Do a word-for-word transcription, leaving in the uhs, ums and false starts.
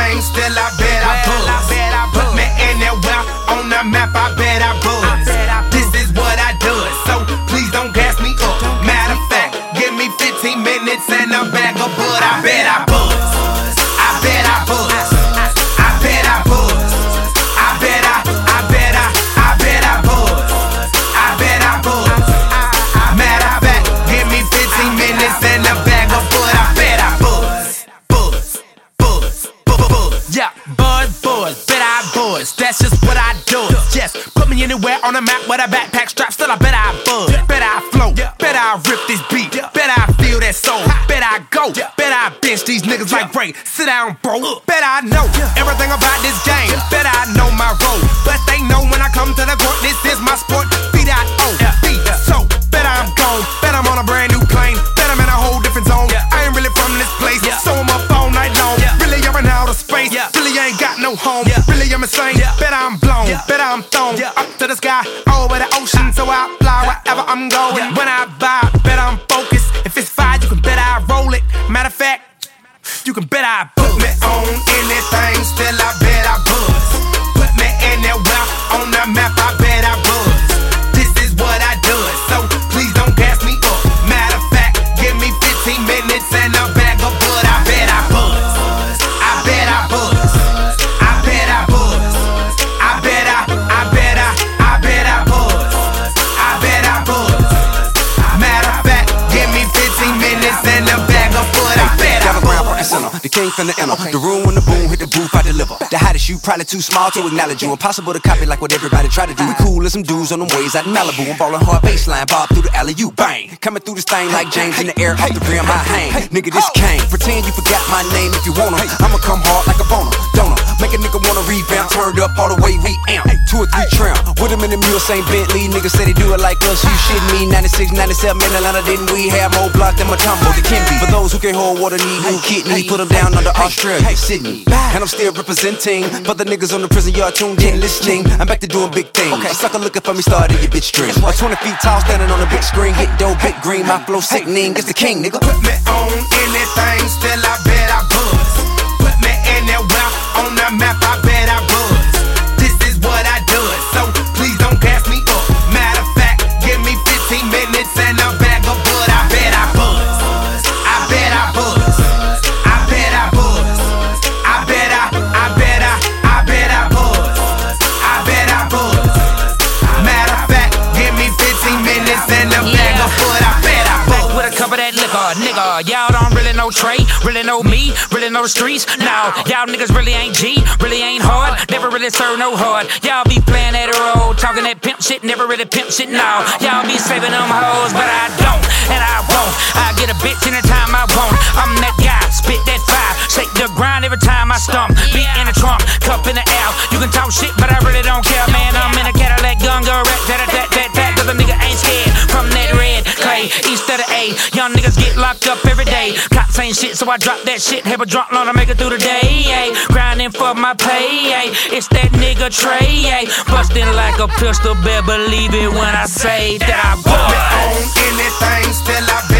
anything, still I bet I buzz. Put me anywhere on the map, I bet I buzz. This is what I do, so please don't gas me up. Matter of fact, give me fifteen minutes and a bag of bud. I bet I buzz. I bet I buzz. I bet I buzz. I bet I, I bet I, I bet I buzz. I bet I buzz. Matter of fact, give me fifteen minutes and a bag of bud. I bet I buzz. Buzz, buzz, buzz, buzz. Yeah, buzz, buzz, bet I buzz. That's just what I do. Yes, put me anywhere on the map with a backpack strap. Still, I bet I buzz. Bet I flow. Bet I rip this beat. Bet I feel that soul. Bet I go. Bet I bench these niggas like Ray. Sit down, bro. Bet I know everything about this game. Bet I know my role. But they know when I come to the court, this is my sport. B I O B. So, bet I'm gone. Bet I'm on a brand new plane. Bet I'm in a whole different zone. I ain't really from this place. So I'm up all night long. Really, I'm in outer space. Really, I ain't got no home. Really, I'm insane. Bet I'm blown. Bet I'm thrown up to the sky, over the ocean. So I fly wherever I'm going. When I vibe, bet I'm focused. If it's fire, you can bet I roll it. Matter of fact, you can bet I put me on anything, still I bet I buzz. Put me anywhere on the map, I bet I buzz. This is what I do, so please don't gas me up. Matter of fact, give me fifteen minutes and a bag of bud. I bet I buzz. I bet I buzz. I bet I buzz. I bet I, I bet I, I bet I buzz. I bet I buzz. Matter of fact, give me fifteen minutes and a bag of bud. I bet I buzz. The king from the inner, the room when the boom hit the booth, I deliver. The hottest you, probably too small to acknowledge you. Impossible to copy like what everybody try to do. We cool as some dudes on them ways out in Malibu. I'm ballin' hard baseline, bob through the alley, you bang. Coming through this thing like James in the air, off the rim, I hang. Nigga, this Kane. Pretend you forgot my name if you wanna. I'ma come hard like a boner, donor. Make a nigga wanna revamp, turned up all the way we amp. Two or three trim, with him in the mule, same Bentley. Niggas say they do it like us, you shitting me. ninety-six, ninety-seven in Atlanta, didn't we have more block than Matumbo? The Kimby. For those who can't hold water, need new kidney. Put them down under Australia, Sydney. And I'm still representing. For the niggas on the prison yard tuned in, listening. I'm back to doing big things. Okay. A sucker looking for me, started your bitch string. I'm twenty feet tall, standing on a big screen. Hit dope, big green, my flow sickening. It's the king, nigga. Put me on anything, still I bet I buzz. Put me anywhere on the map, I bet I buzz. This is what I do, so please don't gas me up. Matter of fact, give me fifteen minutes and a bag of bud. I bet I buzz. I bet I buzz. I bet I buzz. I bet I, I bet I, I bet I buzz. I bet I buzz. Matter of fact, give me fifteen minutes and a bag of bud. I bet I buzz. With a cup of that liquor, nigga, y'all don't really know Trey, really know me, really know the streets. Now, y'all niggas really ain't G, really ain't hard, never really serve no hard. Y'all be playing that role, talking that pimp shit, never really pimp shit. Now, y'all be saving them hoes, but I don't, and I won't. I get a bitch anytime I want. I'm that guy, spit that fire, shake the grind every time I stomp. Beat in the trunk, cup in the air. You can talk shit, but I really don't care, man. I'm in a Cadillac, gun go rat, tat tat tat tat. Cause a nigga ain't scared from that red clay, east of the A. Young niggas get locked up every day. Cops ain't shit, so I drop that shit. Have a drop loan to make it through the day. Ay. Grinding for my pay. Ay. It's that nigga Trey. Ay. Busting like a pistol, better believe it when I say that I put me on anything, still I